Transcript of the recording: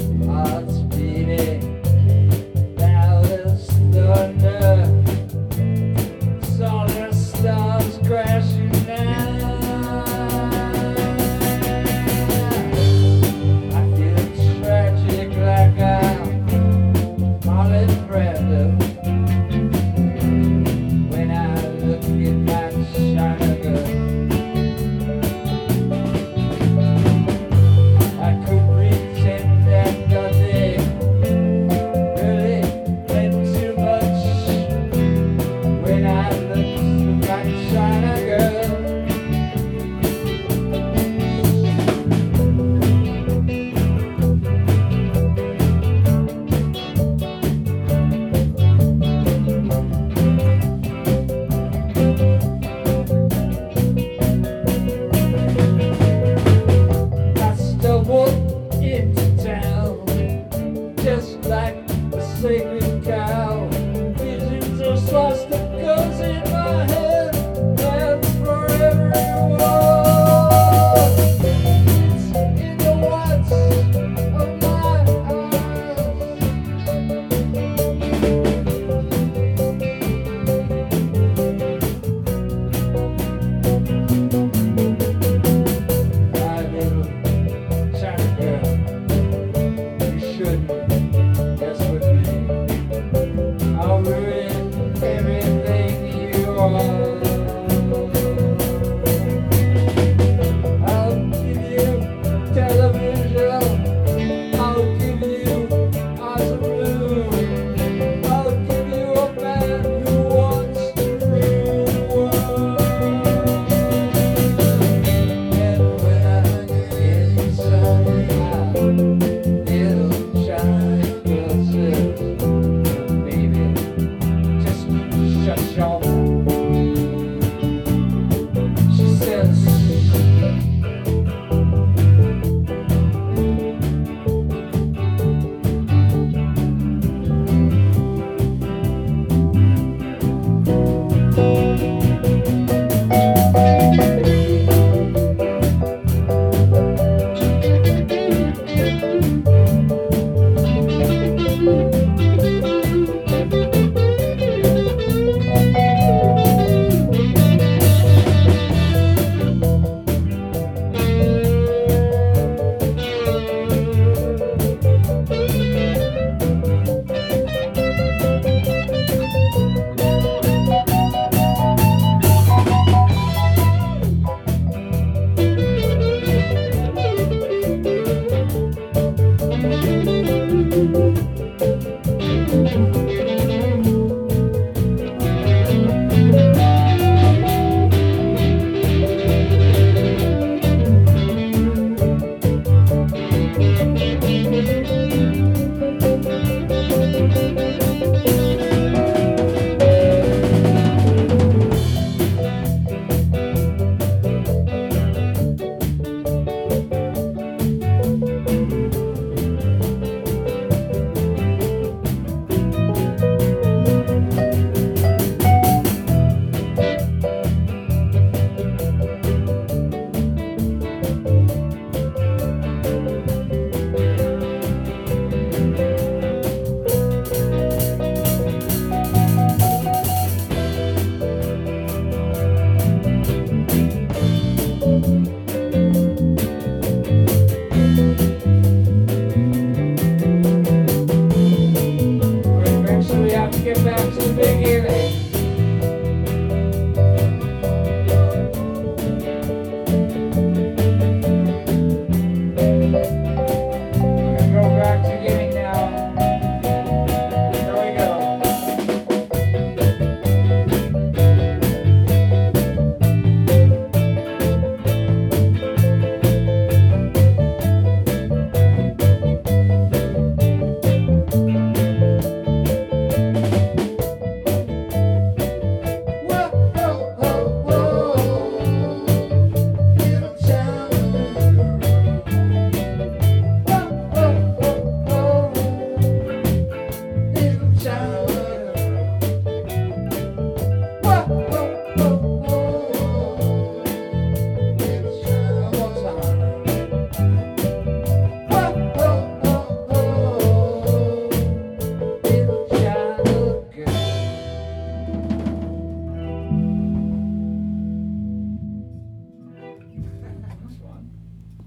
Hearts beating loud as thunder, solar stars crashing down. I feel tragic like I'm Marlon Brando when I look at my China girl. I could pretend that nothing really meant too much when I look at my China girl. Into town, just like a sacred cow. Visions of swastikas in my head, and for everyone. It's in the whites of my eyes. My little China girl, mess with me. I'll ruin everything you are. I'll give you television. I'll give you eyes of blue. I'll give you a man who wants to rule the world. And when I get inside little China girl says, baby, just shut your mouth. She says,